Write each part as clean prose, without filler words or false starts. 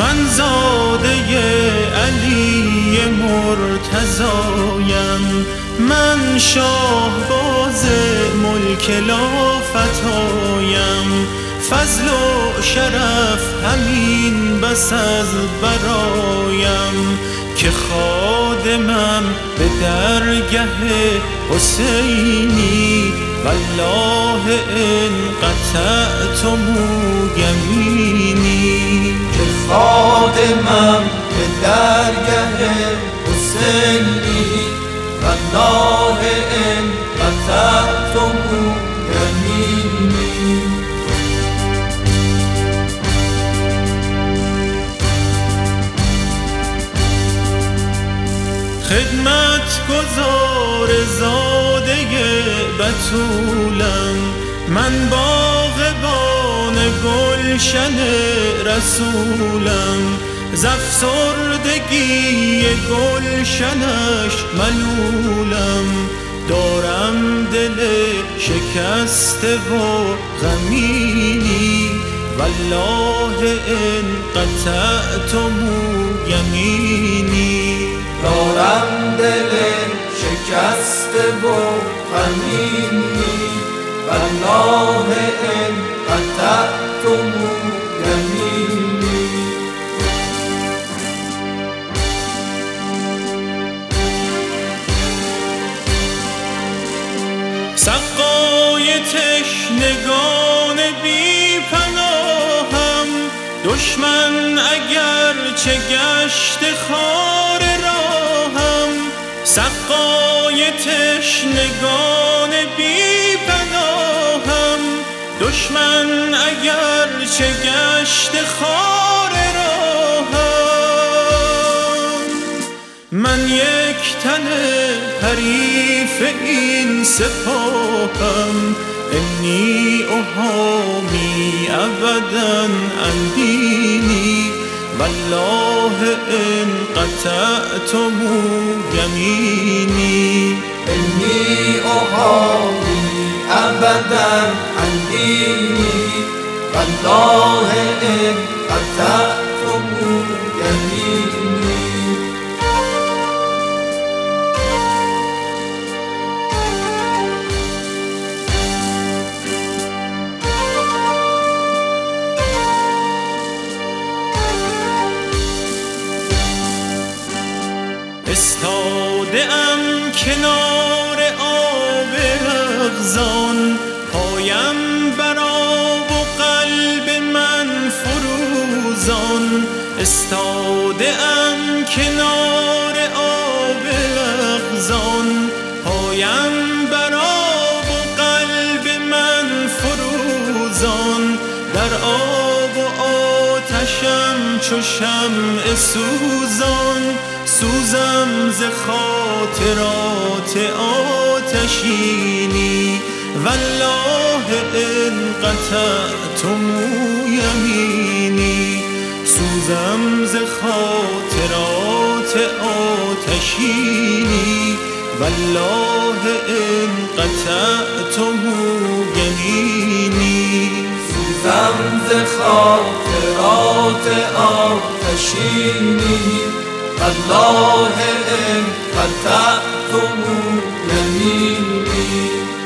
من زاده علی مرتضایم، من شاهباز ملک لافتایم. فضل و شرف همین بس از برایم، که خادمم به درگه حسینی. والله ان قطعتم یمینی، که خادمم به درگه حسینی. والله ان قطعتم یمینی. خدمت گزار زاده بتولم، من باغبان گلشن رسولم. زافسردگی گلشنش ملولم، دارم دل شکسته و غمینی. والله ان قطعتم یمینی، دارم دل شکسته و غمینی. والله ان قطعتم یمینی. سقای تشنگان بی پناهم، دشمن اگر چه گشت خار راهم. سقای تشنگان بی پناهم، دشمن اگر چه گشت خار راهم. من یک تن حریف این سپاهم، انی احامی ابدا عن دینی. والله ان قطعتم یمینی، انی احامی ابدا عن دینی. والله ان قطعتم یمینی. استاده ام کنار آب رغزان، پایم بر آب و قلب من فروزان. استاده ام کنار آب رغزان، پایم بر آب و قلب من فروزان. در آب و آتشم چو شمع سوزان، سوزم ز خاطرات آتشینی. والله ان قطعتم یمینی، سوزم ز خاطرات آتشینی. والله ان قطعتم یمینی، سوزم ز خاطرات آتشینی. والله ان قطعتم یمینی.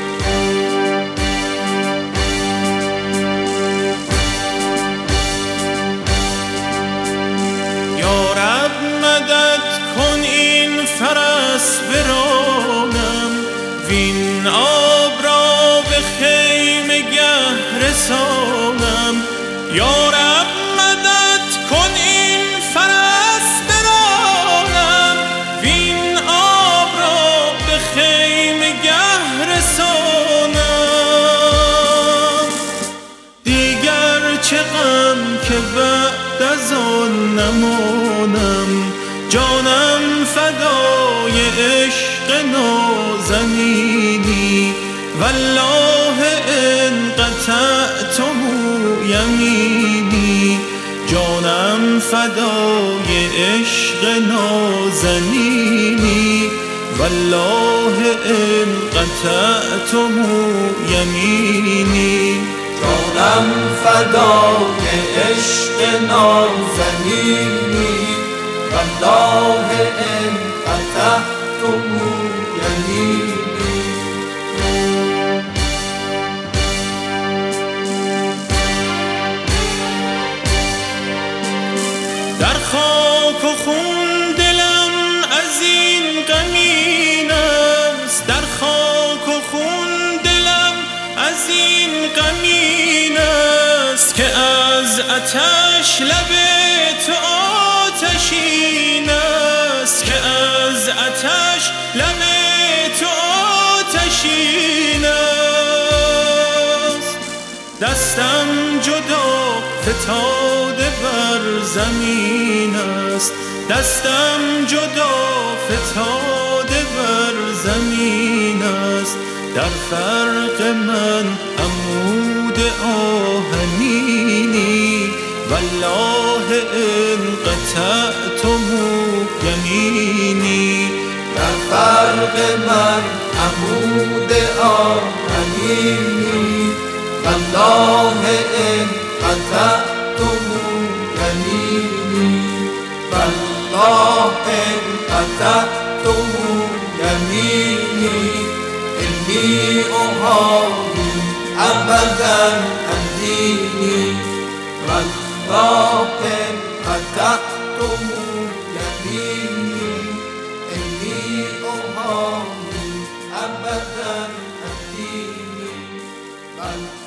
یا رب مدد کن این فرس برانم، وین آب را به خیمه گه رسانم. یا رب مدد کن این فرس برانم، وین آب را به خیمه گه رسانم. دیگر چه غم که بعد از آن نمانم، جانم فدای عشق نازنینی. والله ان قطعتم یمینی، جانم فدای عشق نازنینی. والله ان قطعتم یمینی، جانم فدای عشق نازنینی والله ان قطعتم یمینی. در خاک و خون دلم از این غمین است، در خاک و خون دلم از این غمین است که از آتش لب تو آتشین است، که از آتش لب تو آتشین است. دستم جدا فتاده بر زمین است، دستم جدا فتاده بر زمین است. در فرق من عمود آهنینی والله ان قطعتم یمینی. در فرق من عمود آهنینی والله ان قطعتم یمینی. والله ان قطعتم یمینی انی احامی ابدا عن دینی. والله ان قطعتم یمینی انی احامی ابدا عن دینی.